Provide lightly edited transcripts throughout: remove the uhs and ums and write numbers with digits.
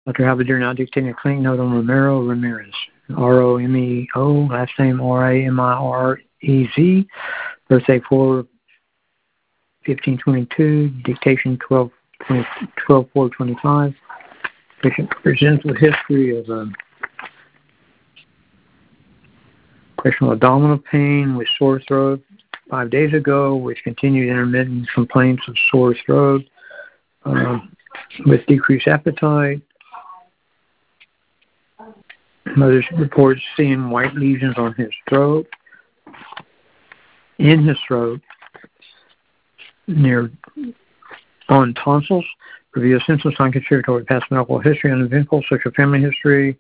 Dr. Halberdier now dictating a clinic note on Romero Ramirez. R-O-M-E-O, last name R-A-M-I-R-E-Z. Birthday 4/15/22, dictation 12/4/25. Patient presents with history of questionable abdominal pain with sore throat 5 days ago, which continued intermittent complaints of sore throat with decreased appetite. Mother reports seeing white lesions on his throat, in his throat, on tonsils. Review symptoms non-contributory to past medical history, uneventful social family history.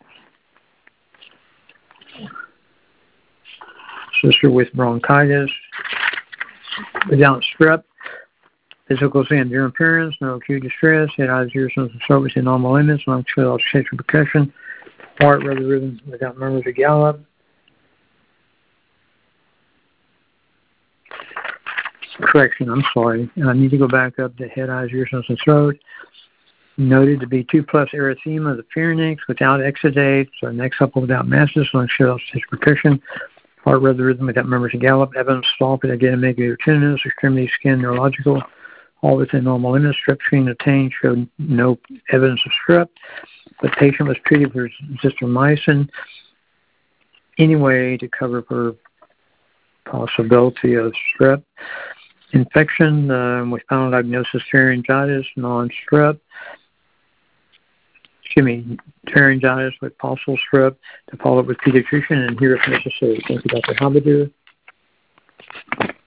Sister with bronchitis, without strep. Physical and your appearance, no acute distress, head, eyes, ears, nose, and throat within normal limits, lung, sexual percussion, heart, rather rhythm without murmurs or gallop. Correction, I'm sorry. I need to go back up to head, eyes, ears, nose, and throat. Noted to be 2+ erythema of the pharynx without exudates, or neck supple without masses, lung, sexual percussion, heart, rather rhythm without murmurs or gallop. Evidence stop it again, make tenderness, extremity, skin, neurological, all within normal limits. Strep screen obtained showed no evidence of strep. The patient was treated for azithromycin anyway to cover for possibility of strep. Infection with final diagnosis pharyngitis, non-strep. Pharyngitis with possible strep to follow up with pediatrician and here if necessary. Thank you, Dr. Halberdier.